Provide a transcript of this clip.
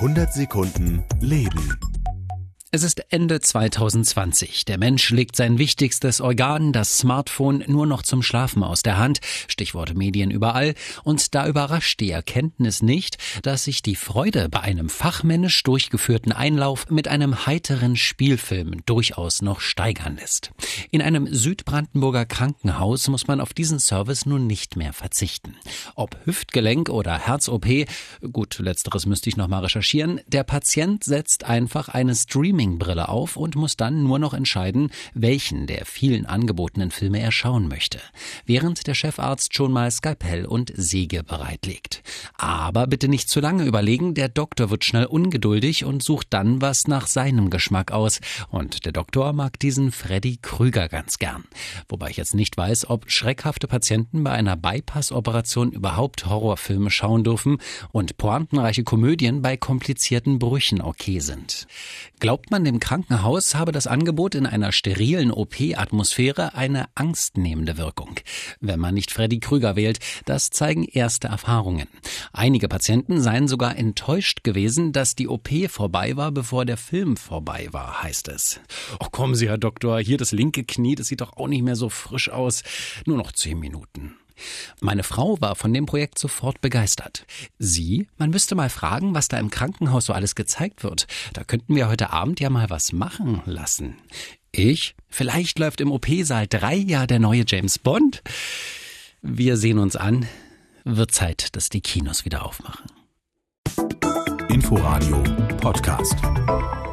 100 Sekunden Leben. Es ist Ende 2020. Der Mensch legt sein wichtigstes Organ, das Smartphone, nur noch zum Schlafen aus der Hand. Stichwort Medien überall. Und da überrascht die Erkenntnis nicht, dass sich die Freude bei einem fachmännisch durchgeführten Einlauf mit einem heiteren Spielfilm durchaus noch steigern lässt. In einem Südbrandenburger Krankenhaus muss man auf diesen Service nun nicht mehr verzichten. Ob Hüftgelenk oder Herz-OP, gut, letzteres müsste ich noch mal recherchieren, der Patient setzt einfach eine Streaming-Brille auf und muss dann nur noch entscheiden, welchen der vielen angebotenen Filme er schauen möchte, während der Chefarzt schon mal Skalpell und Säge bereitlegt. Aber bitte nicht zu lange überlegen, der Doktor wird schnell ungeduldig und sucht dann was nach seinem Geschmack aus. Und der Doktor mag diesen Freddy Krüger ganz gern. Wobei ich jetzt nicht weiß, ob schreckhafte Patienten bei einer Bypass-Operation überhaupt Horrorfilme schauen dürfen und pointenreiche Komödien bei komplizierten Brüchen okay sind. Glaubt man dem Krankenhaus, habe das Angebot in einer sterilen OP-Atmosphäre eine angstnehmende Wirkung. Wenn man nicht Freddy Krüger wählt, das zeigen erste Erfahrungen. Einige Patienten seien sogar enttäuscht gewesen, dass die OP vorbei war, bevor der Film vorbei war, heißt es. Oh, kommen Sie, Herr Doktor, hier das linke Knie, das sieht doch auch nicht mehr so frisch aus. Nur noch 10 Minuten. Meine Frau war von dem Projekt sofort begeistert. Sie? Man müsste mal fragen, was da im Krankenhaus so alles gezeigt wird. Da könnten wir heute Abend ja mal was machen lassen. Ich? Vielleicht läuft im OP-Saal 3 ja der neue James Bond. Wir sehen uns an. Wird Zeit, dass die Kinos wieder aufmachen. Inforadio Podcast.